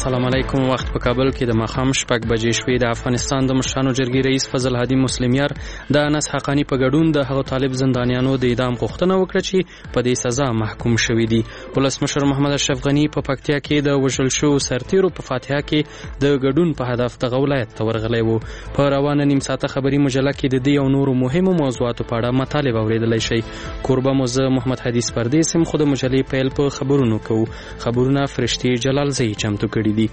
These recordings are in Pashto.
السلام علیکم. وخت په کابل کې د ماښام 6 بجې شوې. د افغانستان د مشرانو جرګې رئیس فضل هادي مسلمیار د انس حقانی په ګډون د هغو طالب زندانیانو د اعدام غوښتنه وکړه چې په دې سزا محکوم شوي دي. ولسمشر محمد اشرف غني په پکتیا کې د وژل شوو سرتیرو په فاتحه کې د ګډون په هدف دغه ولایت ته ورغلی و. په روانه نیم ساعته خبري مجله کې د دې او نورو مهمو موضوعاتو په اړه مطالب اوریدلی شئ. کوربه مو زه محمد حدیث پردیس هم. خو د مجلې پیل په خبرونو کوو. خبرونه فرشتي جلالزی چمتو کړي دي.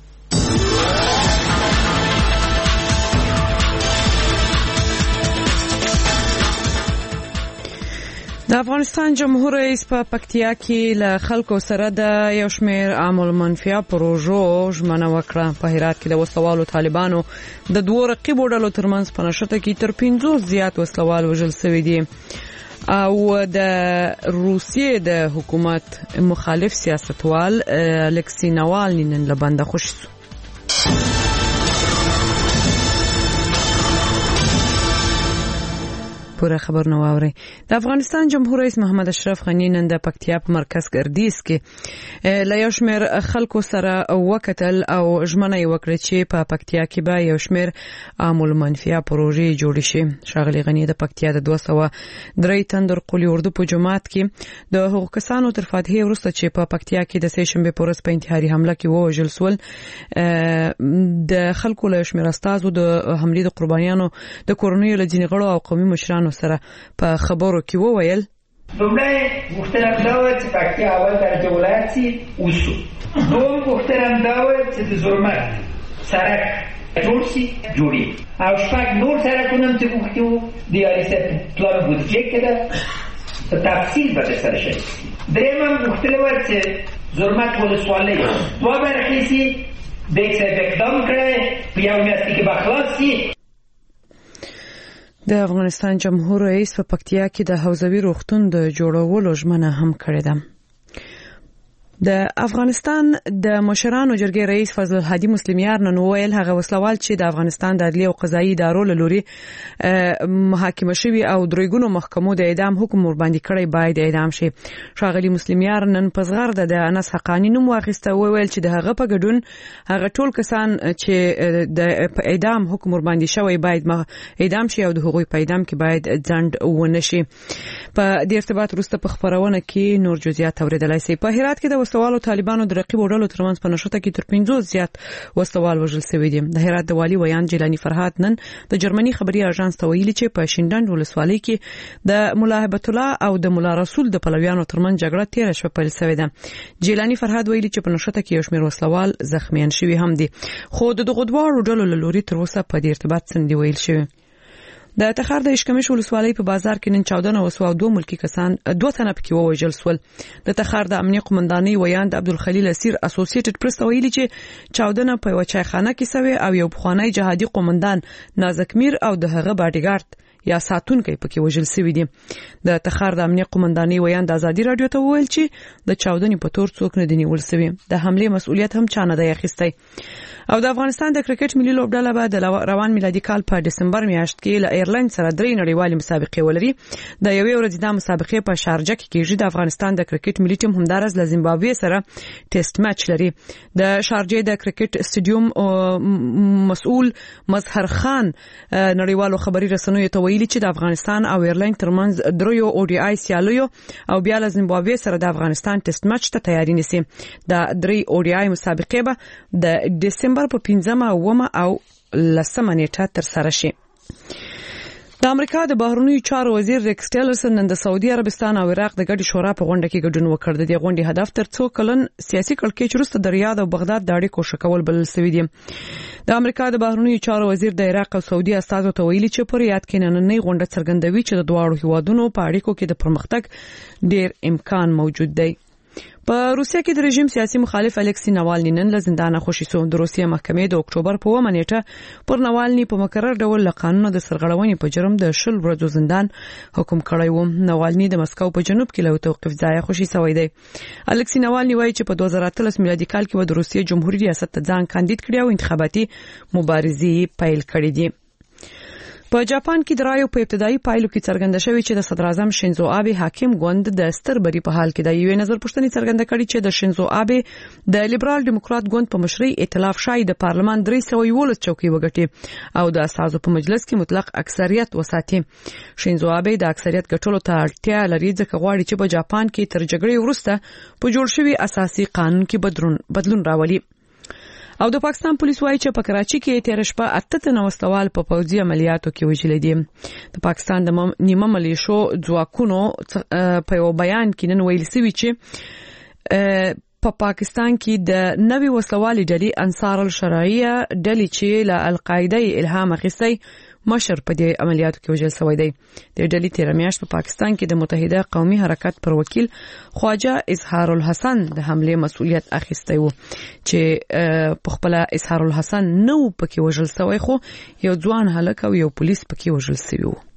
د افغانستان جمهور رئیس په پکتیا کې له خلکو سره د یو شمېر عامل منفیه پروژو ژمنه وکړه. په هرات کې د وسلوالو طالبانو د دوو رقیبو ډلو ترمنځ په نښته کې تر 50 زیات وسلوال وژل شوي دي. او د روسیې د حکومت مخالف سیاستوال الکسی ناوالنی نن له بنده خوشی شو. پوره خبر نو اوري. د افغانستان جمهور رئیس محمد اشرف غني نن د پکتیا په مرکز ګردیز کې له یو شمېر خلکو سره وکتل او ژمنه یې وکړه چې په پکتیا کې به یو شمېر عامل منفیه پروژې جوړې شي. ښاغلي غني د پکتیا د 203 تندر قلی اردو په جماعت کې د حقوق کسانو تر فاتحې وروسته چې په پکتیا کې د سه شنبه په ورځ په انتحاري حمله کې ووژل شول د خلکو له شمېر استازو د حملې د قربانیانو د کورنیو له ځینې غړو او قومي مشرانو سره په خبرو کې وویل لومړی غوښتنه دا وه چې پکتیا اول درجه ولایت سي وشو. دوم غوښتنه دا وه چې د زرمت سړک جوړ سي جوړېږي او شپږ نور سړکونه هم چې غوښتي وو د یاري صاحب پلان بودجې کې ده په تفصیل به درسره شوي. درېیمه هم غوښتنه وه چې زرمت ولسوالۍ دوه برخې سي دیګ صاحب اقدام کړی په یو میاشت کې به خلاص سي. د افغانستان جمهور رئیس په پکتیا کې د حوزوي روغتون د جوړولو ژمنه هم کړې ده. د افغانستان د مشرانو جرګې رئیس فضل هادي مسلمیار نن وویل هغه وسلوال چې د افغانستان د عدلي او قضایي ادارو له لوري محاکمه شوي او درېګونو محکمو د اعدام حکم ورباندې کړی باید اعدام شي. ښاغلي مسلمیار نن په زغرده د انس حقانی نوم واخیسته. وویل چې د هغه په ګډون هغه ټول کسان چې د اعدام حکم ورباندې شوی باید اعدام شي او د هغوی په اعدام کې باید ځنډ ونه شي. په دې ارتباط وروسته په خبرونه کې نور جزئیات اوریدلای شئ. په هرات کې د وسلوالو طالبانو د رقیبو ډلو ترمنځ په نښته کې تر 50 زیات وسلوال وژل شوي دي. د هرات د والي ویان جیلانی فرهاد نن د جرمني خبري اژانس ته ویلي چې په شینډنډ ولسوالۍ کې د مولا هبت الله او د مولا رسول د پلویانو ترمنځ جګړه 13 شپه پیل شوې ده. جیلانی فرهاد ویلي چې په نښته کې یو شمېر وسلوال زخمیان شوي هم دي. خو د دغو دواړو ډلو له لوري تر اوسه په دې ارتباط څه نه دي ویل شوي. د تخار د اشکمش ولسوالۍ په بازار کې نن 14 وسو او 2 ملکی کسان 2 تنه پکې ووژل شول. د تخار د امنیه قومندانۍ ویان د عبدالخلیل اسیر اسوسییټډ پریس ته ویلي چې 14 په یو چایخانه کې سوي او یو بخوانی جهادي قومندان نازک میر او د هغه باډیګارد یا ساتونکي پکې وژل شوي دي. د تخار د امنیه قومندانۍ ویان د ازادي رادیو ته وویل چې د 14 په تور څوک نه دی نیول شوی. د حمله مسؤلیت هم چانه دی اخیستی. او د افغانستان د کرکټ ملي لوبډله به د روان میلادي کال په دسمبر میاشت کې له ایرلند سره 3 نړیوالې مسابقې ولري. د یوې ورځې د مسابقې په شارجه کې کېږي. د افغانستان د کرکټ ملي ټیم همدارس له زیمبابوې سره ټیسټ میچ لري. د شارجه د کرکټ سټیډیوم مسؤل مظهر خان نړیوالو خبري رسنیو ته ویلي چې د افغانستان او ایرلند ترمنځ دریو او ډي آی سیالیو او بیا له زیمبابوې سره د افغانستان ټیسټ میچ ته تیاری نیسي. د 3 او ډي آی مسابقې به د دسمبر په 15 او 10 نیټه تر سره شي. د امریکا د بهرنیو چارو وزیر ریکس ټیلرسن نن د سعودي عربستان او عراق د ګډي شورا په غونډه کې ګډون وکړ. د دې غونډې هدف تر څو کلن سیاسي کړکېچ وروسته د ریاض او بغداد د اړیکو ښه کول بلل شوي دي. د امریکا د بهرنیو چارو وزیر د عراق او سعودي استازو ته ویلي چې په ریاض کې نننۍ غونډه څرګندوي چې د دواړو هیوادونو په اړیکو کې د پرمختګ ډیر امکان موجود دی. په روسیه کې د رژیم سیاسي مخالف الکسی ناوالنی نن له زندانه خوشی شو. د روسیې محکمې د اکتوبر په 1 نیټه پر ناوالنی په مکرر ډول له قانون د سرغړونې په جرم د 10 ورځو زندان حکم کړی و. ناوالنی د مسکو په جنوب کې له توقيف ځای خوشی شوی دی. الکسی ناوالنی وایي چې په 2013 میلادي کال کې د روسیې جمهوریت ریاست ته ځان کاندید کړی او انتخاباتي مبارزې پیل کړې دي. په جاپان کې د رایو په ابتدایي پایلو کې څرګنده شوې چې د صدر اعظم شینزو آبه حاکم ګوند د ستر بری په حال کې د یوې نظر پوښتنې څرګنده کړې چې د شینزو آبه د لیبرال ډیموکرات ګوند په مشرۍ ائتلاف شای د پارلمان 311 چوکۍ وګټي او د اساسو په مجلس کې مطلق اکثریت وساتي. شینزو آبه د اکثریت ګټلو ته اړتیا لري ځکه غواړي چې په جاپان کې تر جګړې وروسته په جوړ شوی اساسي قانون کې بدلون راولي. او د پاکستان پولیس وایي چې په کراچي کې تیر شپه 98 وسلوال په پوځي عملیاتو کې وژل دي. د پاکستان د نیمه ملیشو ځواکونو په یو بیان کې نن ویل شوی چې په پاکستان کې د نوي وسلوالي ډلې انصار الشرعیه ډلې چې له القاعده الهام اخیستی مشر په دې عملیاتو کې وژل شوی دی. د ډلې تیر میاشت په پاکستان کې د متحده قومي حرکت پر وکیل خواجه اظهار الحسن د حمله مسؤلیت اخیستی و چې په خپل اظهار الحسن نو پکې وژل شوی خو یو ځوان هلک او یو پولیس پکې وژل شوی و.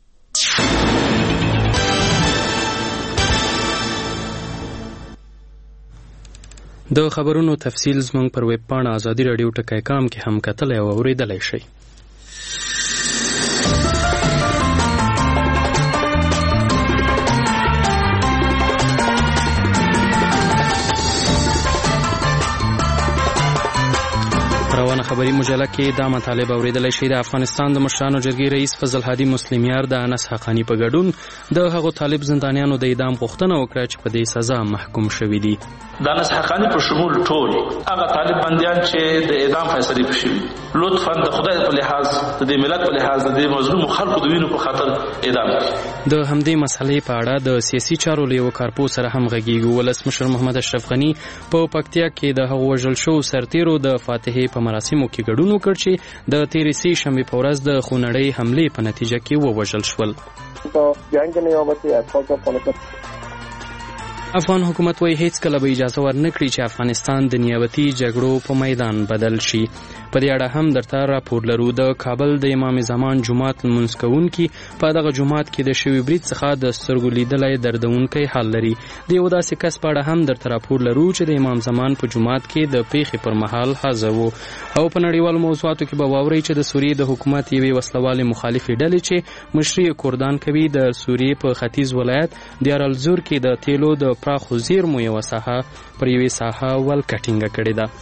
د خبرونو تفصیل زموږ پر ویب پاڼه ازادي رادیو ټکی کام کې هم کتلای او اوریدلای شئ. روانه خبری مجله کې دا مطالب اوریدلای شئ. د افغانستان د مشرانو جرګې رئیس فضل هادي مسلمیار د انس حقانی په ګډون د هغو طالب زندانیانو د اعدام غوښتنه وکړه چې په دې سزا محکوم شوي دي. د انس حقانی په شمول ټول هغه طالب بندیان چې د اعدام فیصله شوي لطفا د خدای په لحاظ د دې ملت په لحاظ د دې مظلوم خلکو د وینو په خاطر اعدام کړي. د همدې مسلې په اړه د سیاسي چارو له یو کارپو سره هم غږیږو. ولسمشر محمد اشرف غنی په پکتیا کې د هغو وژل شو سرتیرو د فاتحې په مراسمو کې ګډون وکړ چې د تیرې سې شنبې په ورځ د خونړۍ حملې په نتیجه کې ووژل شول. افغان حکومت وايي هیڅ کله به اجازه ورنکړي چې افغانستان د نیابتي جګړو په میدان بدل شي. په دې اړه هم درته راپور لرو. د کابل د امام زمان جماعت لمونځ کوونکي په دغه جماعت کې د شوي برید څخه د سترګو لیدلی دردونکی حال لري. د یو داسې کس په اړه هم درته راپور لرو چې د امام زمان په جماعت کې د پیښې پر مهال حاضر و. او په نړیوالو موضوعاتو کې به واورئ چې د سوریې د حکومت یوې وسلوالې مخالفې ډلې چې مشري کردان کوي د سوریې په ختیځ ولایت دیارالزور کې د تیلو د پراخو زیرمو یوه ساحه پر یوې ساحه ولکټینګه کړې ده.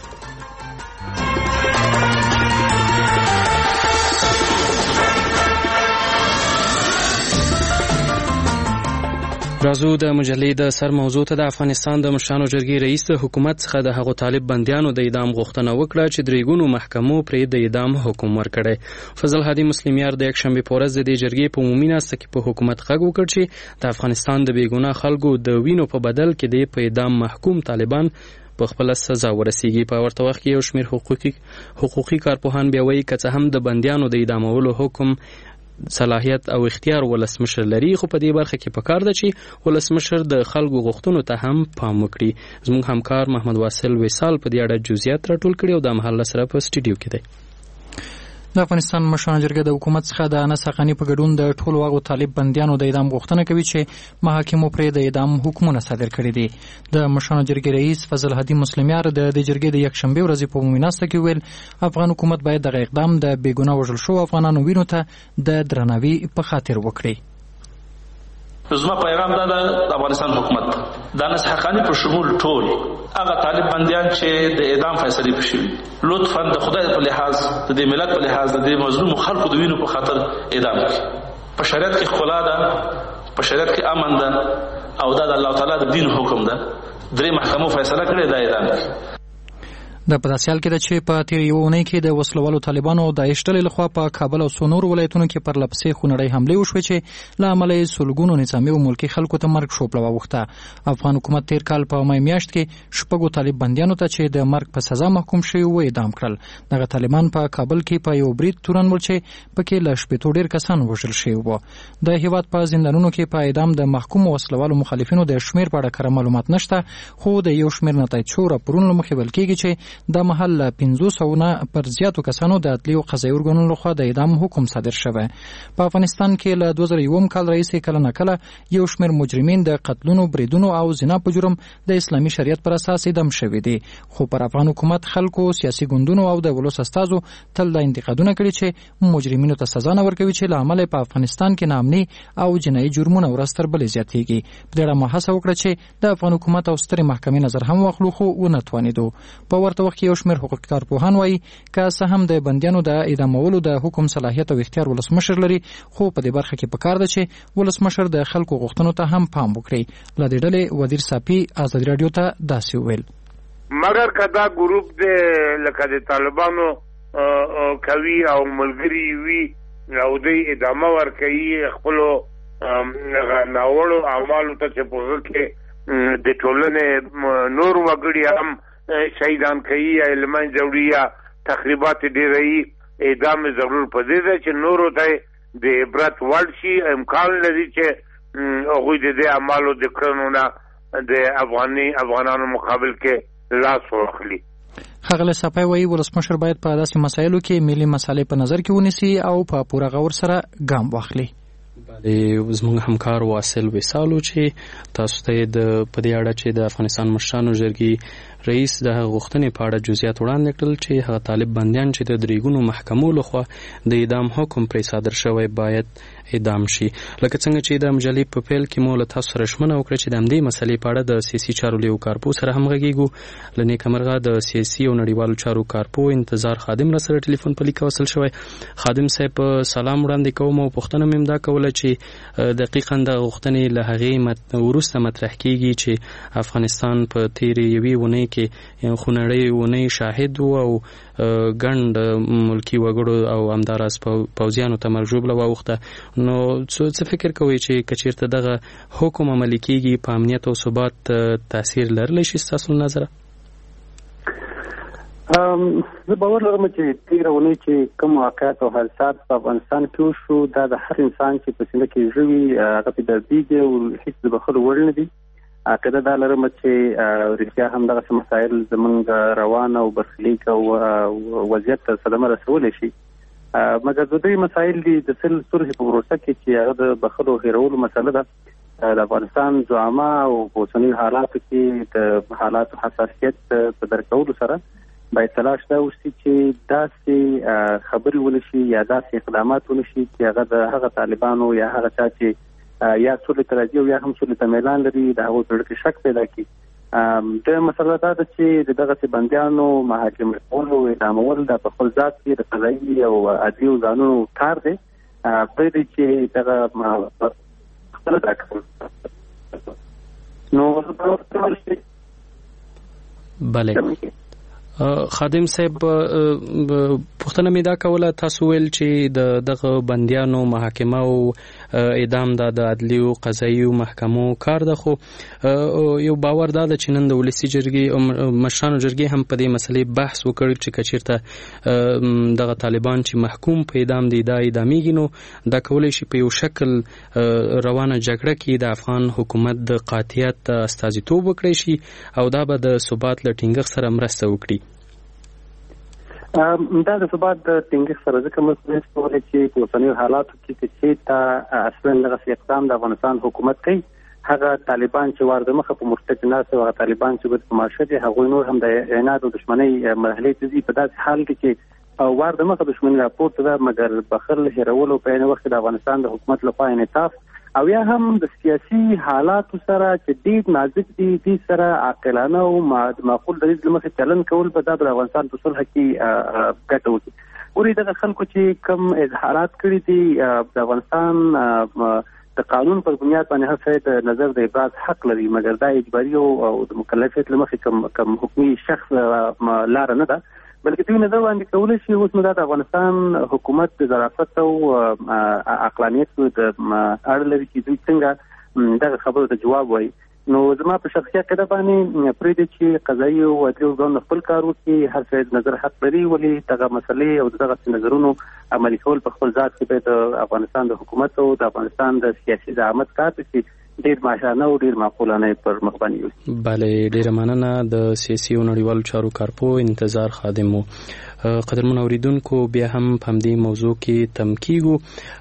رازو د مجلې د سر موضوع ته د افغانستان د مشرانو جرګې رئیس د حکومت څخه د هغو طالب بندیانو د اعدام غوښتنه وکړه چې درېګونو محکمو پرې د اعدام حکم ورکړی. فضل هادي مسلمیار د یکشنبې په ورځ د دې جرګې په عمومي ناسته کې په حکومت غږ وکړ چې د افغانستان د بېګناه خلکو د وینو په بدل کې د په اعدام محکوم طالبان په خپل سزا ورسیږي. په ورته وخت کې یو شمېر حقوقي کارپوهان بیا وایي که څه هم د بندیانو د اعدامولو حکم صلاحیت او اختیار ولسمشر لري خو په دې برخه کې پکار ده چې ولسمشر د خلکو غوښتنو ته هم پام وکړي. زموږ همکار محمد واصل وصال په دې اړه جزئیات راټول کړي او د محل سره په سټوډیو کې دی. د افغانستان مشرانو جرګه د حکومت څخه د انس حقانی په ګډون د ټولو هغو طالب بندیانو د اعدام غوښتنه کوي چې محاکمو پرې د اعدام حکمونه صادر کړي دي. د مشرانو جرګې رئیس فضل هادي مسلمیار د دې جرګې د یکشنبې ورځې په عمومي ناسته کې ویل افغان حکومت باید دغه اقدام د بېګناه وژل شوو افغانانو وینو ته د درناوي په خاطر وکړي. زما پیغام دا د افغانستان حکومت د انس حقانی په شمول ټول هغه طالب بندیان چې د اعدام فیصله شوي لطفا د خدای په لحاظ د دې ملت په لحاظ د دې مظلوم خلکو د وینو په خاطر اعدام کړي. په شریعت کې ښکلا ده، په شریعت کې امن ده او دا د الله تعالی د دین حکم ده. درې محکمو فیصله کړې ده اعدام کړي. د پداسیال کې د چې په تیر یو اونۍ کې د وسلوالو طالبانو د داعش لخوا په کابل او سونور ولایتونو کې پر لپسې خونړۍ حملې وشوې چې له امله یې سلګونو نظامي او ملکي خلکو ته مرګ شوپړه واوښته. افغان حکومت تیر کال په مای میاشت کې شپږو طالب بندیانو ته چې د مرګ په سزا محکوم شوي و اعدام کړل. دغه طالبان په کابل کې په یو برید تورنول چې پکې له شپېتو ډېر کسان وژل شوي وو. د هیواد په زندانونو کې په اعدام د محکومو وسلوالو مخالفینو د شمېر په اړه کره معلومات نشته خو د یو شمېر نتایجو راپورونو له مخې ویل کېږي چې د مهال 500 نه پر زیاتو کسانو د عدلي او قضایي ارګانونو لخوا د اعدام حکم صادر شوی. په افغانستان کې له 2001 کال راهیسې کله نه کله یو شمېر مجرمین د قتلونو، بریدونو او زنا په جرم د اسلامي شریعت پر اساس اعدام شوي دي. خو پر افغان حکومت، خلکو، سیاسي ګوندونو او د ولس استازو تل د انتقادونه کړي چې مجرمینو ته سزا نه ورکوي چې له امله په افغانستان کې ناامني او جنایي جرمونه ورځ تر بلې زیاتېږي. په دې اړه ما هڅه وکړه چې د افغان حکومت او سترې محکمې نظر هم واخلو، خو ونه توانېدو. په ورته وخت کې یو شمېر حقوقي کارپوهان وایي که څه هم د بندیانو د اعدامولو د حکم صلاحیت او اختیار ولسمشر لري، خو په دې برخه کې پکار ده چې ولسمشر د خلکو غوښتنو ته هم پام وکړي. له دې ډلې وزیر صافي ازادي راډیو ته داسې وویل: مګر کدا ګروپ د لکه د طالبانو کوي او ملګری وي او د ادامه ورکوي خپل ناوړو اعمالو ته چې په کې د ټولنې نور وګړي هم شهیدان کوي یا لمن جوړي یا تخریبات ډیري، اعدام ضرور پدې ده چې نورو ته د عبرت وړ شي. امکان لري چې هغوی د دې اعمالو د کړنو نه د افغانانو مقابل کې لاس واخلي. ښاغلی صافي وایي ولسمشر باید په داسې مسایلو کې ملي مسالې په نظر کې ونیسي او په پوره غور سره ګام واخلي. بله زموږ همکار واصل وصالو چې تاسو ته د په دې اړه چې د افغانستان مشرانو جرګې رئیس د غوښتنې په اړه جزئیات وړاندې کړل چې هغه طالب بندیان چې د درېګونو محکمو لخوا د اعدام حکم پرې صادر شوی باید اعدام شي. لکه څنګه چې د مجلې په پیل کې مو له تاسو سره ژمنه وکړه چې د همدې مسلې په اړه د سیاسي چارو لیو کارپو سره هم غږیږو. له نیکمرغه د سیاسي او نړیوالو چارو کارپو انتظار خادم را سره ټلیفون په لیک وصل شوی. خادم صاحب سلام وړاندې کوم او پوښتنه مې دا کوله چې دقیقاً د غوښتنې له هغې وروسته مطرح کیږي چې افغانستان په تیرې یوې اونۍ کې خونړۍ اونۍ شاهد و او ګڼ ملکي وګړو او همداراز پوځیانو ته مرګ ژوبله واوښته. نو څه فکر کوئ چې که چېرته دغه حکم عملي کیږي په امنیت او ثبات تاثیر لرلی شي ستاسو له نظره؟ زه باور لرم چې تېره اونۍ چې کوم واقعات او حادثات په افغانستان کې وشو دا د هر انسان چې په سینه کې ژوي هغه پې دردېږي او هېڅ د بخښلو وړ نه دي. عقیده دا لرم چې رښتیا هم دغسې مسایل زموږ روان او برخلیک او وضعیت ته صدمه رسولی شي. مګر د دوی مسایل دي د صلحې په پروسه کې چې هغه د بخښلو هېرولو مسله ده. د افغانستان زعما او په اوسنیو حالاتو کې د حالاتو حساسیت په درک کولو سره باید تلاش دا وشي چې داسې خبرې ونشي یا داسې اقدامات ونشي چې هغه د هغه طالبانو یا هغه چا چې یا سولې ته راځي او یا هم سولې ته میلان لري د هغو په زړه کې شک پیدا کړي. د مسله دا ده چې د دغسې بندیانو محاکمه کول او اعدامول دا په خپل ذات کې د قضایي او عدلي وزانونو کار دی. پرېږدي چې دغه خپله دا کول نو بله. خادم صاحب پوښتنه مې دا کوله، تاسو ویل چې دغه بندیانو محاکمه او اعدام دا د عدلي او قضایي محکمو کار ده، خو یو باور دا ده چې نن د ولسي جرګې او مشرانو جرګې هم په دې مسلې بحث وکړ چې که چېرته دغه طالبان چې محکوم په اعدام دي دا اعدامېږي نو دا کولی شي په یو شکل روانه جګړه کې د افغان حکومت د قاطعیت استازیتوب وکړی شي او دا به د ثبات له ټینګښت سره مرسته وکړي. دا د ثبات د ټینګښت سره ځکه موږ کولی چې په اوسنیو حالاتو کې چې ته اصلا دغسې اقدام د افغانستان حکومت کوي، هغه طالبان چې وار د مخه په مرتد ناست او هغه طالبان چې په مارشه دي هغوی نور هم د عناد او دښمنۍ مرحلې ته ځي. په داسې حال کې چې وار د مخه دښمني راپورته ده، مګر بخل هېرولو په عین وخت د افغانستان د حکومت لخوا انعطاف او یا هم د سیاسي حالاتو سره چې ډېر نازک دي دې سره عاقلانه او معقول دریځ له مخې چلن کول به دا د افغانستان په صلح کې ګټه وکړي. ورې دغه خلکو چې کم اظهارات کړي دي د افغانستان د قانون پر بنیاد باندې هر څه د نظر د ابراز حق لري، مګر دا اجباري او د مکلفیت له مخې کم حکومي شخص لاره نه ده، بلکې دوی نظر وړاندې کولی شي اوس نو دا د افغانستان حکومت د ظرافت او عقلانیت د اړه لري چې دوی څنګه دغه خبرو ته جواب وایي. نو زما په شخصي عقیده باندې پرېږدي چې قضایي او عدلي ارګانونه خپل کار وکړي، هر څه نظر حق لري، ولې دغه مسلې او دغه نظرونو عملي کول په خپل ذات کې باید د افغانستان د حکومت او د افغانستان د سیاسي زعامت کار دی چې ډیر ماشانه او ډیر معقولانه پر مخ باندې. بله ډیره مننه. د سیاسي او نړیوالو چارو کارپو انتظار خادم وو. قدرمن اوریدونکو بیا هم په همدې موضوع کې تم کیږو.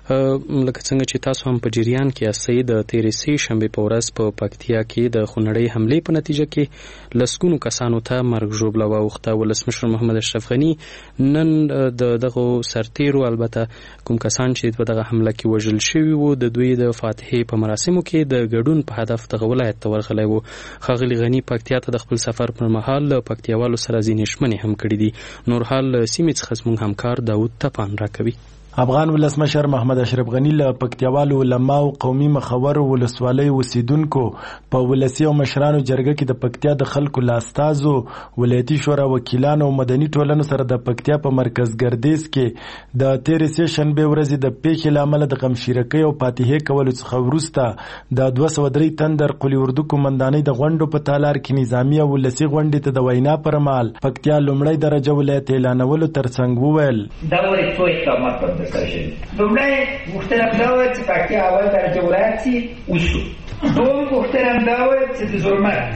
لکه څنګه چې تاسو هم په جریان کې یاستئ د تېرې سې شنبې په ورځ په پکتیا کې د خونړۍ حملې په نتیجه کې لسګونو کسانو ته مرګ ژوبله واوښته. ولسمشر محمد اشرف غني نن د دغو سرتیرو البته کوم کسان چې په دغه حمله کې وژل شوي وو د دوی د فاتحې په مراسمو کې د ګډون په هدف دغه ولایت ته ورغلی وو. ښاغلي غني پکتیا ته د خپل سفر پر مهال له پکتیاوالو سره ځینې ژمنې هم کړي دي. نور حال سیمې څخه زموږ همکار داود تپان راکوي. افغان ولسمشر محمد اشرف غني له پکتیاوالو علماو قومي مخورو ولسوالۍ اوسیدونکو په ولسي او مشرانو جرګه کې د پکتیا د خلکو له استازو ولایتي شورا وکیلانو او مدني ټولنو سره د پکتیا په مرکز ګردیز کې د تېرې سې شنبې ورځې د پیښې له امله د غمشیرکۍ او فاتحې کولو څخه وروسته د 203 تندر قلي اردو قومندانۍ د غونډو په تالار کې نظامي او ولسي غونډې ته د وینا پر مهال پکتیا لومړی درجه ولایت اعلانولو ترڅنګ وویل دا ولې څو اقدامات لومړی غوښتنه دا وه چې پکتیا اول درجه ولایت سي وشو. دوم غوښتنه دا وه چې د زرمت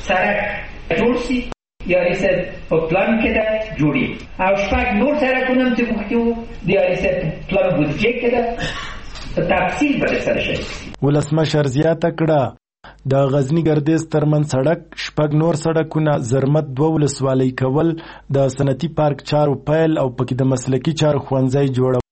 سړک جوړ سي یا ریاست په پلان کې ده جوړي او شپږ نور سړکونه هم چې غوښتي وو د ریاست پلان بودجې کې ده په تفصیل به سره شي. ولسمشر زیاته کړه د غزنی ګردیز ترمن سړک شپږ نور سړکونه زرمت 2 ولسوالۍ کول د صنعتي پارک چارو پیل او پکې د مسلکي چارو ښوونځی جوړول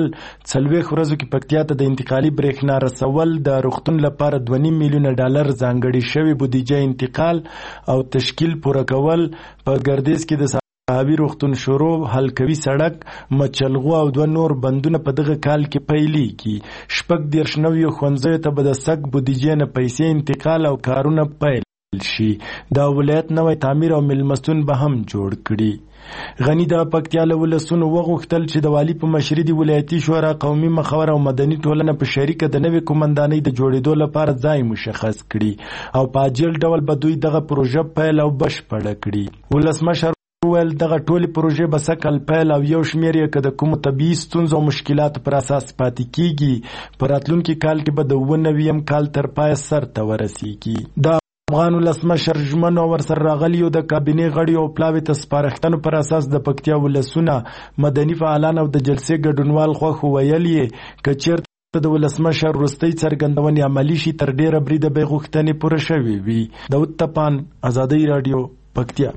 40 ورځو کې پکتیا ته د انتقالي برېښنا رسول د روغتون لپاره 2.5 میلیونه ډالر ځانګړي شوی بودیجه انتقال او تشکیل پوره کول په ګردیز کې د صحابي روغتون شروع حلقوي سړک مچلغو او 2 نور بندونه په دغه کال کې پیلېږي. 14 نویو ښوونځیو ته به د سګ بودیجې نه پیسې انتقال او کارونه پیل شي. دا ولایت نوی تعمیر او میلمستون به هم جوړ کړي. غني د پکتیا له ولسونو وغوښتل چې د والي په مشرۍ د ولایتي شورا قومي مخور او مدني ټولنه په شریکه د نوې قومندانۍ د جوړېدو لپاره ځای مشخص کړي او په عاجل ډول به دوی دغه پروژه پیل او بشپړه کړي. ولسمشر ویل دغه ټولې پروژې به سکل پیل او یو شمېر یې که د کومو طبیعي ستونزو او مشکلاتو پر اساس پاتې کیږي په راتلونکي کال کې به د 99 کال تر پایه سرته ورسیږي. افغان ولسمشر ژمنو ورسره راغلیو د کابینې غړي او پلاوي ته سپارښتنو پر اساس د پکتیا ولسونه مدني فعالان او د جلسې ګډونوال خوښ ویل یې که چېرته د ولسمشر وروستۍ څرګندونې عملي شي تر ډېره بریده به غوښتنې پوره شوې وي. داود تپان ازادۍ راډیو پکتیا.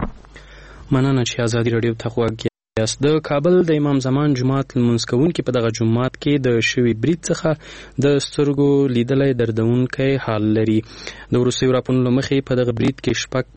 مننه چې ازادي راډیو ته غوږ یاست. د کابل د امام زمان جومات لمونځ کوونکي په دغه جومات کې د شوي برید څخه د سترګو لیدلی دردونکی حال لري. د وروستیو راپورونو له مخې په دغه برید کې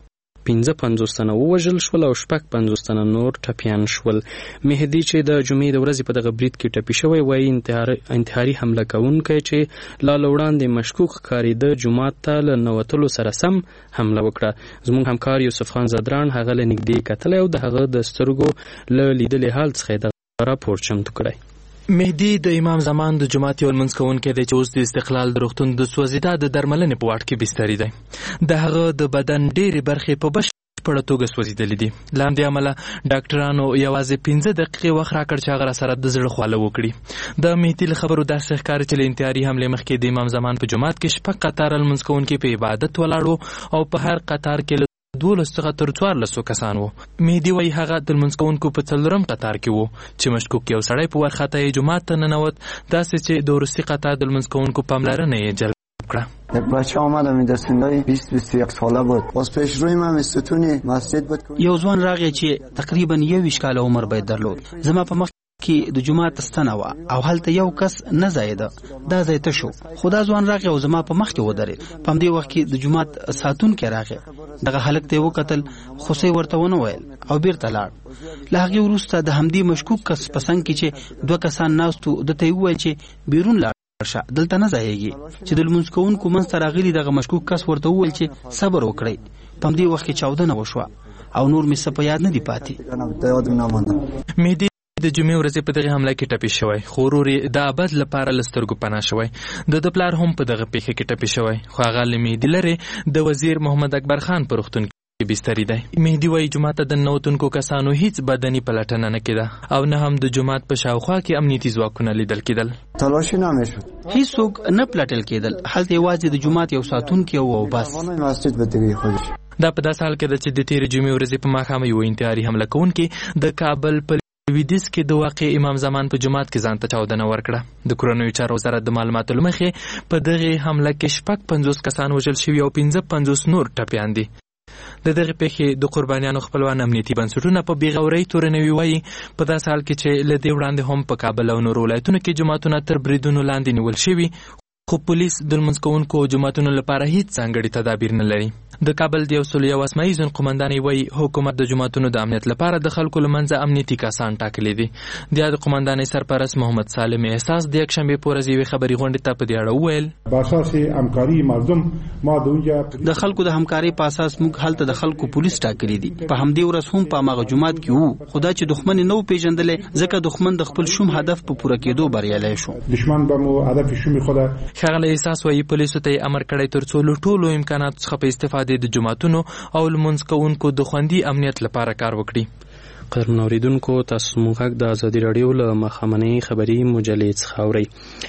55 تنه ووژل شول او 55 تنه نور ټپیان شول. مهدي چې د جمعې د ورځې په دغه برید کې ټپي شوی وایي انتحاري حمله کوونکی چې لا له وړاندې مشکوک ښکارېده جومات ته له ننوتلو سره سم حمله وکړه. زموږ همکار یوسف خان زدران هغه له نږدې کتلی او د هغه د سترګو له لیدلي حال څخه یې دغه راپور چمتو کړی. مهدي د امام زمان د جومات یو لمونځ کوونکی دی چې اوس د استقلال د روغتون د سوځېدا د درملنې په واټ کې بستري دی. د هغه د بدن ډېرې برخې په بشپړه توګه سوځېدلې دي. له همدې امله ډاکټرانو یوازې 15 دقیقې وخت راکړ چې هغه راسره د زړه خواله وکړي. د مهدي له خبرو داسې ښکاري چې له انتحاري حملې مخکې د امام زمان په جومات کې شپږ قطاره لمونځ کوونکي په عبادت ولاړ او په هر قطار کې 12 څخه تر 14 کسان وو. مهدي وایي هغه د لمونځ کوونکو په 4م قطار کې وو چې مشکوک یو سړی په ورخطه یې جومات ته ننوت، داسې چې د وروستي قطار د لمونځ کوونکو پاملرنه یې جلب کړه. یک بچه آمدم این دستندای 20-21 ساله بود. باز پیش روی من ستون مسجد بود. یو ځوان راغی چې تقریبا 21 کاله عمر باید درلود. زما په مخ کې د جومات ستنه وه او هلته یو کس نه ځایده. دا ځای ته شو خو دا ځوان راغی او زما په مخ کې ودرېد. په همدې وخت کې د جومات ساتونکی راغی. دغه هلک ته یې وکتل خو څه یې ورته ونه ویل او بیرته لاړ. له هغې وروسته د همدې مشکوک کس په څنګ کې چې 2 کسان ناست وو ده ته یې وویل چې بیرون لاړ شه دلته نه ځایږي. چې د لمونځ کوونکو منځ ته راغلي دغه مشکوک کس ورته وویل چې صبر وکړئ. په همدې وخت کې چاودنه وشوه او نور مې څه په یاد نه دي پاتې. مهدي د جمعې ورځې په دغه حمله کې ټپي شوی خو ورور یې د ابد لپاره له سترګو پناه شوی. د پلار هم په دغه پیښه کې ټپي شوی خو هغه له مهدي لرې د وزیر محمد اکبر خان په روغتون بستری دی. مهدي وایي جومات ته د ننوتونکو کسانو هیڅ بدني پلټنه نه کېده او نه هم د جومات په شاوخوا کې امنیتي ځواکونه لیدل کېدل. تلاشی نمیشد. هیڅوک نه پلټل کېدل. هلته یوازې د جومات یو ساتونکی او بس. مسجد به دیگه خودش. دا په داسې حال کې ده چې د تېرې جمعې ورځې په ماښام یو انتحاري حمله کوونکي د کابل په لویدیځ کې د واقع امام زمان په جومات کې ځان ته چاودنه ورکړه. د کورنیو چارو وزارت د معلوماتو له مخې په دغې حمله کې 50 کسان وژل شوي او 55 نور ټپیان دي. د دغه پیښې د قربانیانو خپلوان امنیتي بنسټونه په بېغورۍ تورنوي وایي په داسې حال کې چې له دې وړاندې هم په کابل او نورو ولایتونو کې جوماتونه تر بریدونو لاندې نیول شوي خو پولیس د لمونځ کوونکو جوماتونو لپاره هیڅ ځانګړي تدابیر نه لري. د کابل د 101 اسماعیل قومندان وایي حکومت د جوماتونو د امنیت لپاره د خلکو له منځه امنیتي کسان ټاکلي دي. د قومندان سرپرست محمد سالم احساس د یکشنبې په ورځ یوې خبري غونډې ته په دې اړه وویل باساس همکاري مردم ما د اونجا د خلکو د همکاري په اساس موږ هلته د خلکو پولیس ټاکلي دي. په همدې ورځ هم په هغه جومات کې وو خو دا چې دښمن نه پیژندلې ځکه دښمن د خپل شوم هدف په پوره کېدو بریالی شو. دښمن به مو هدف شوم خود خغل احساس وایي پولیسو ته امر کړی تر څو له ټولو امکاناتو څخه په استفادې د جوماتونو او لمونځ کوونکو د خوندي امنیت لپاره کار وکړي. قدرمن اوریدونکو تاسو موږ د ازادي رادیو له مخامنۍ خبري مجلې څخه اورئ.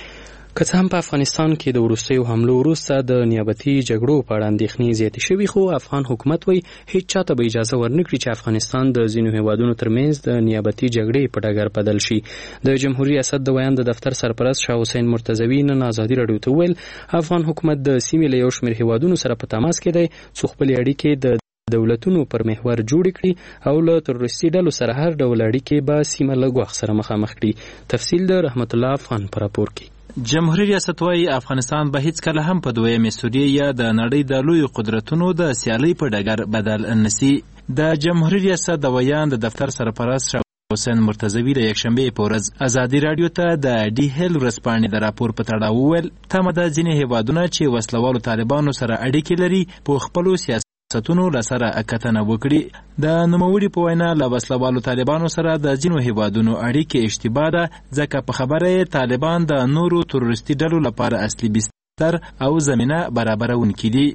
که څه هم په افغانستان کې د وروستیو حملو وروسته د نیابتي جګړو په اړه اندېښنې زیاتې شوي خو افغان حکومت وایي هیڅ چاته به اجازه ورنکړي چې افغانستان د ځینو هیوادونو ترمنځ د نیابتي جګړې په ډګر بدل شي. د جمهوریت ریاست د بیان د دفتر سرپرست شاه حسین مرتضوي نن ازادي رادیو ته وویل افغان حکومت د سیمې له یو شمېر هیوادونو سره په تماس کې دی څو خپلې اړیکې د دولتونو پر محور جوړ کړي او له تروریستي ډلو سره هر ډول اړیکې به سیمه له ګواښ سره مخامخ کړي. تفصیل د رحمت الله افغان پر راپور کې. جمهوریت ریاست وايي افغانستان به هیڅ کله هم په دویمې سوریې یا د نړۍ د لوی قدرتونو د سیالۍ په ډګر بدل نشي. د جمهوریت ریاست د بیان د دفتر سرپرست حسین مرتضوي د یکشنبې په ورځ ازادي رادیو ته د ډي هیل ورځپاڼې د راپور په تړاو وویل تمه ده ځینې هیوادونه چې وسلوالو طالبانو سره اړیکې لري په خپلو سیاستونو لسره کتنه وکړي. د نوموړي په وینا له وسلوالو طالبانو سره د ځینو هیوادونو اړیکې اشتباه ده ځکه په خبره طالبان د نورو تروریستي ډلو لپاره اصلي بستر او زمینه برابرونکي دي.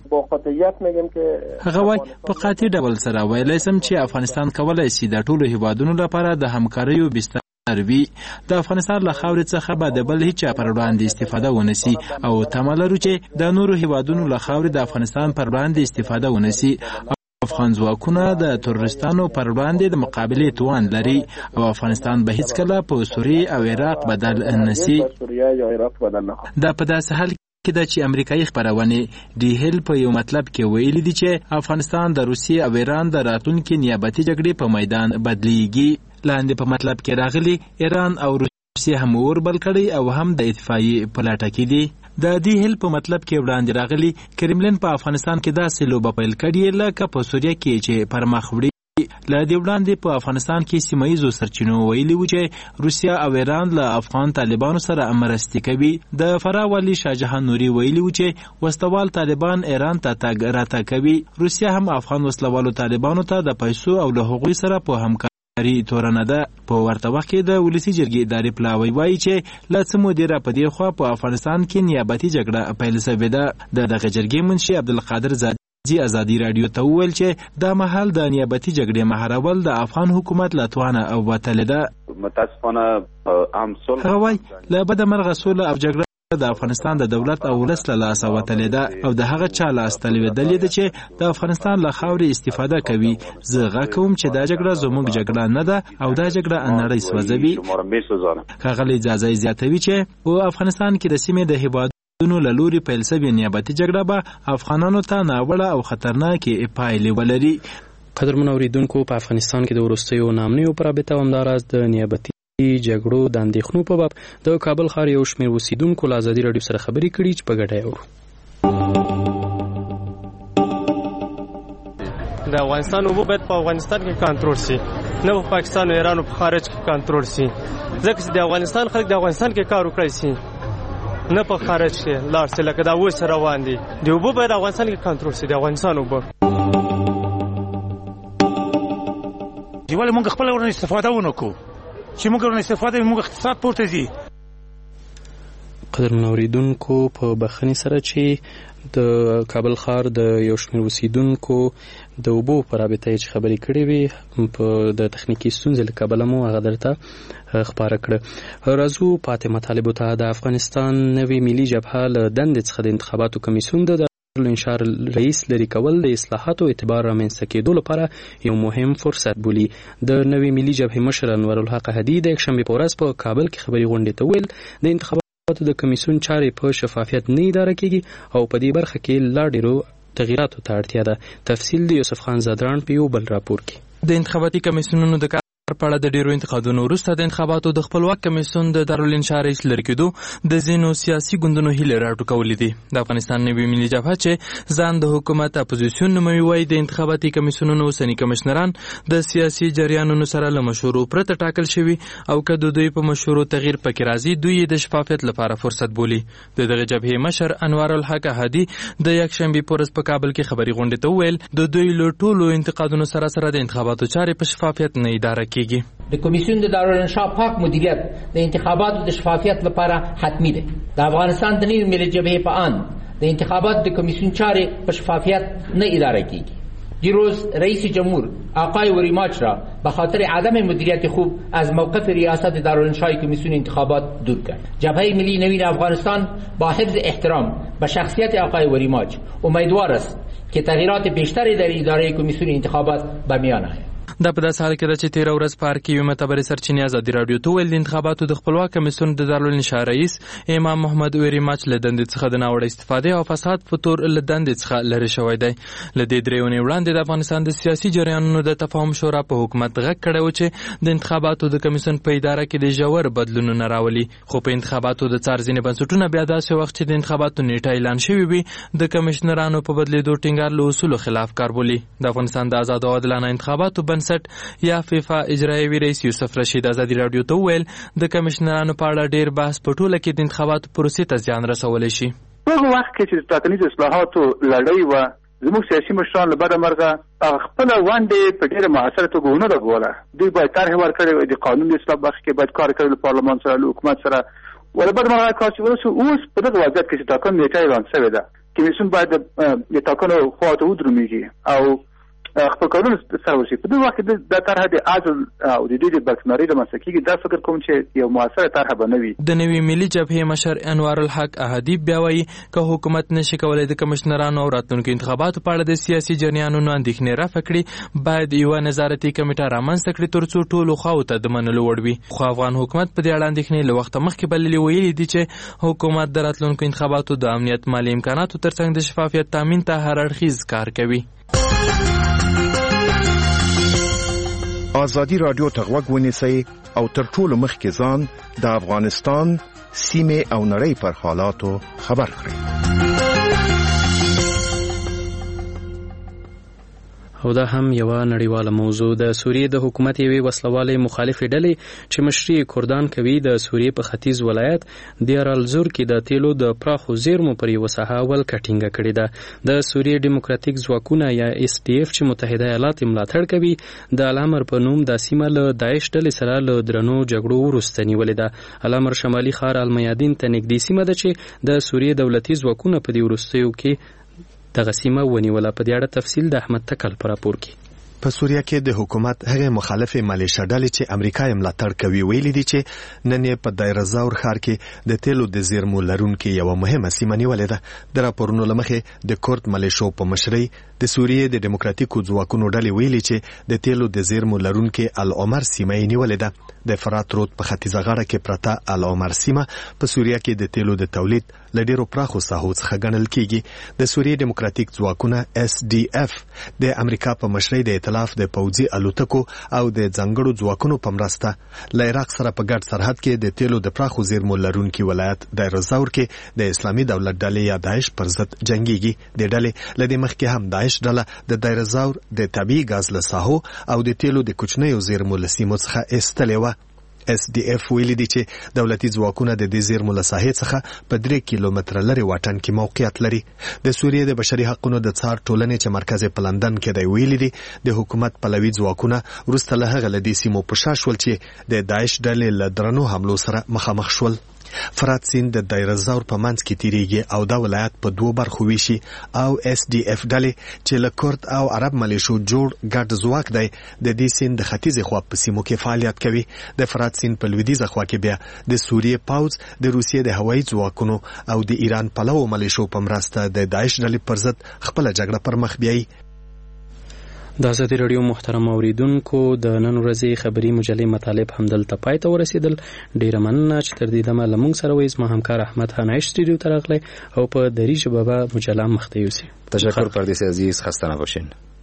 هغه وایي په قاطع ډول سره ویلی سم چې افغانستان کولی شي د ټولو هیوادونو لپاره د همکاریو بستر وي. د افغانستان له خاورې څخه به د بل هیچا پر وړاندې استفاده ونسي او تمه لرو چې د نورو هیوادونو له خاورې د افغانستان پر وړاندې استفاده ونسي. افغان ځواکونه د تروریستانو پر وړاندې د مقابلې توان لري او افغانستان به هیڅکله په سوریې او عراق بدل نشي. دا په داسې حال کې ده چې امریکایي خپرونې ډي هیل په یو مطلب کې ویلي دي چې افغانستان د روسیې او ایران د راتلونکي نیابتي جګړې په میدان بدلیږي. لاندې په مطلب کې راغلي ایران او روسیې هم اور بل کړی او هم د اتفاقیې په لټه کې دي. د ډي هیل په مطلب کې وړاندې راغلي کرملین په افغانستان کې داسې لوبه پیل کړې لکه په سوریه کې چې پر مخ وړي. له دې وړاندې په افغانستان کې سیمه ییزو سرچینو ویلي وو چې روسیه او ایران له افغان طالبانو سره مرستې کوي. د فراه والي شاهجهان نوري ویلي وو چې وسلوال طالبان ایران ته تګ راتګ کوي. روسیه هم افغان وسلوالو طالبانو ته د پیسو او له هغوی سره په همکاري تورنه ده. په ورته وخت کې د ولسي جرګې ادارې پلاوی وایي چې له څه مودې را په دې خوا په افغانستان کې نیابتي جګړه پیل شوې ده. د دغه جرګې منشي عبدالقادر زادي ازادي رادیو ته وویل چې دا مهال د نیابتي جګړې مهارول د افغان حکومت له توانه او وتلې ده. هغه وایي له بده مرغه سوله او جګړه د افغانستان د دولت او ولس له لاسه وتلې ده او د هغه چا لاس تلوېدلې ده چې د افغانستان له خاورې استفاده کوي. زه غږ کوم چې دا جګړه زموږ جګړه نه ده او دا جګړه نړۍ سوځوي. ښاغلی ځاځی زیاتوي چې په افغانستان کې د سیمې د هیوادونو له لوري پیل شوې نیابتي جګړه به افغانانو ته ناوړه او خطرناکې پایلې ولري. قدرمن اوریدونکو په افغانستان کې د وروستیو نامنیو پر رابطه همداراز د نیابتي جګړو د اندېښنو په باب د کابل ښار یو شمېر اوسیدونکو له ازادي راډیو سره خبرې کړي چې په ګډه یې اورو. د افغانستان اوبه باید په افغانستان کې کنټرول شي نه په پاکستان او ایران په خارج کې کنټرول شي ځکه چې د افغانستان خلک د افغانستان کې کار وکړي شي نه په خارج کې لاړ شي لکه دا اوس روان دي. د اوبه باید افغانستان کې کنټرول شي د افغانستان اوبه. ولې موږ خپل ورنه استفاده ونکړو چې موږ ورنه استفاده موږ اقتصاد پورته ځي. قدرمن اوریدونکو په بخښنې سره چې د کابل ښار د یو شمېر اوسیدونکو د اوبو په رابطه چې خبرې کړې وي په د تخنیکي ستونزې له کبله مو هغه درته خپاره کړه. راځو پاتې مطالبو ته. د افغانستان نوې ملي جبهه له دندې څخه د انتخاباتو کمیسیون د دارالانشار رئیس لري کول د اصلاحاتو اعتبار رامنځته کېدو لپاره یو مهم فرصت بولي. د نوې ملي جبهې مشر انوارالحق احدي د یکشنبې په ورځ په کابل کې خبري غونډې ته ویل د انتخاباتو د کمیسیون چارې په شفافیت نه اداره کېږي او په دې برخه کې لا ډېرو تغییراتو ته اړتیا ده. تفصیل د یوسف خان زادران په یو بل راپور کې. د انتخاباتي کمیسیونونو د په اړه د ډیرو انتقادونو وروسته د انتخاباتو د خپلواک کمیسیون د دارالانشار رئیس لرې کېدو د ځینو سیاسي ګوندونو هیلې راټوکولې دي. د افغانستان نوې ملي جبهه چې ځان د حکومت اپوزیسیون نوموي وایي د انتخاباتي کمیسیونونو اوسني کمشنران د سیاسي جریانونو سره له مشورو پرته ټاکل شوي او که د دوی په مشورو تغییر پکې راځي دوی یې د شفافیت لپاره فرصت بولي. د دغه جبهې مشر انوارالحق احدي د یکشنبې په ورځ په کابل کې خبري غونډې ته وویل د دوی له ټولو انتقادونو سره د انتخاباتو چارې په شفافیت نه اداره کېږي. د کمیسیون د دارالانشار پاک مدیریت د انتخاباتو د شفافیت لپاره حتمی ده. د افغانستان د نوې ملي جبهې په آن د انتخاباتو د کمیسیون چارې په شفافیت نه اداره کیږي. دیروز رئیس جمهور آقای وریماچ را به خاطر عدم مدیریت خوب از موقف ریاست دارالانشار کمیسیون انتخابات دور کرد. جبهه ملی نوین افغانستان با حفظ احترام به شخصیت آقای وریماچ امیدوار است که تغییرات بیشتری در اداره کمیسیون انتخابات به میان آید. دا په داسې حال کې ده چې تېره ورځ په کې یوې معتبرې سرچینې ازادي راډیو ته ویل د انتخاباتو د خپلواک کمیسیون د دارالانشار رئیس امام محمد وریماچ له دندې څخه د ناوړه استفادې او فساد په تور له دندې څخه لرې شوی دی. له دې درې اونۍ وړاندې د افغانستان د سیاسي جریانونو د تفاهم شورا په حکومت غږ کړی و چې د انتخاباتو د کمیسیون په اداره کې د ژور بدلونونه راولي. خو په انتخاباتو د څار ځینې بنسټونه بیا داسې وخت چې د انتخاباتو نیټه اعلان شوې وي د کمیشنرانو په بدلېدو ټینګار له اصولو خلاف کار بولي. د افغانستان د آزاد او عادلانه انتخاباتو بنسټ یا فیفا اجرایوي رئیس یوسف رشید ازادي راډیو ته وویل د کمیشنرانو په اړه ډیر بحث په ټوله کې د انتخاباتو پروسې ته زیان رسولی شي. په وخت کې چې د ټاکنیزو اصلاحاتو لړۍ وه زموږ سیاسي مشران له بده مرغه خپله ونډې په ډېره مؤثره توګه ونه رغوله. دوی باید طرحې ورکړې وای د قانون د اصلاح برخه کې باید کار کړی له پارلمان سره له حکومت سره ول بده مرغه کار چې اوس په دغه وضعیت کې چې ټاکنو نیټه اعلان شوې ده کمیسیون باید د ټاکنو خواته ودرمیږي او خپل کارونه سره وشي. په دې وخت کې د طرحه د عزل او د دې د برکناري رامنځته کېږي. دا فکر کوم چې یو مؤثره طرحه به نه وي. د نوې ملي جبهې مشر انوارالحق احدي بیا وایي که حکومت نشي کولی د کمشنرانو او راتلونکو انتخاباتو په اړه د سیاسي جریانونو اندېښنې رفع کړي باید یوه نظارتي کمیټه رامنځته کړي تر څو ټولو خواو ته د منلو وړ وي. خو افغان حکومت په دې اړه اندېښنې له وخته مخکې بللې ویلي دي چې حکومت د راتلونکو انتخاباتو د امنیت مالي امکاناتو ترڅنګ د شفافیت تامین ته هر اړخیز کار کوي. ازادي راډیو ته غوږ ونیسئ او تر ټولو مخکې ځان د افغانستان سیمې او نړۍ پر حالاتو خبر کړئ. او دا هم یوه نړیواله موضوع. د سوریې د حکومت یوې وسلوالې مخالفې ډلې چې مشري کردان کوي د سوریې په ختیځ ولایت دیار الزور کې د تیلو د پراخو زیرمو پر یوه ساحه ولکه ټینګه کړې ده. د سوریې ډیموکراتیک ځواکونه یا SDF چې متحده ایالات یې ملاتړ کوي د الامر په نوم دا سیمه له داعش ډلې سره له درنو جګړو وروسته نیولې ده. الامر شمالي ښار المیادین ته نږدې سیمه ده چې د سوریې دولتي ځواکونه په دې وروستیو کې دغه سیمه ونیوله. په دې اړه تفصیل د احمد تکل په راپور کې. په سوریه کې د حکومت هغه مخالفه ملیشه ډلې چې امریکا یې ملاتړ کوي ویلي دي چې نن یې په دایره زور ښار کې د تیلو د زیرمو لرونکي یوه مهمه سیمه نیولې ده. د راپورونو له مخې د کورد ملیشو په مشرۍ د سوریې د ډیموکراتیکو ځواکونو ډلې ویلي چې د تیلو د زیرمو لرونکي العمر سیمه یې نیولې ده. د فرات رود په ختیځه غاړه کې پرته العمر سیمه په سوریه کې د تیلو د تولید له ډیرو پراخو ساحو څخه ګڼل کیږي. د سوریې ډیموکراتیک ځواکونه SDF د امریکا په مشرۍ د ائتلاف د پوځي الوتکو او د ځانګړو ځواکونو په مرسته له عراق سره په ګډ سرحد کې د تیلو د پراخو زیرمو لرونکي ولایت دایره زور کې د اسلامي دولت ډلې یا داعش پر ضد جنگيږي. د ډلې له دې مخکې هم داعش ډله د دایره زور د طبيعي غاز له ساحو او د تیلو د کوچنیو زیرمو له سیمو څخه ایستلې وه. SDF ویلي دي چې دولتي ځواکونه د دې زیرمو له ساحې څخه په 3 کیلومتره لرې واټن کې موقعیت لري. د سوریې د بشري حقوقو د څار ټولنې چې مرکز په لندن کې دی ویلي دي د حکومت پلوي ځواکونه وروسته له هغه له دې سیمو په شا شول چې د داعش ډلې له درنو حملو سره مخامخ شول. فرات سیند د دایرزاور په منځ کې تیریږي او دا ولایت په دوه برخو ویشي او SDF ډلې چې له کورد او عرب ملیشو جوړ ګډ ځواک دی د دې سیند د ختیځې خوا په سیمو کې فعالیت کوي. د فرات سیند په لویدیځه خوا کې بیا د سوریې پوځ د روسیې د هوایي ځواکونو او د ایران پلوو ملیشو په مرسته د داعش ډلې پر ضد خپله جګړه پر مخ بیایي. د ازادي راډیو محترم اوریدونکو د نن ورځې خبري مجلې مطالب همدلته پای ته ورسېدل. ډیره مننه چې تر دې دمه له موږ سره وئ. زما همکار احمد حنایش اسټوډیو ته راغلی او په دري ژبه به مجله مخته یوسي. تشکر پردیس عزیز، خسته نباشین.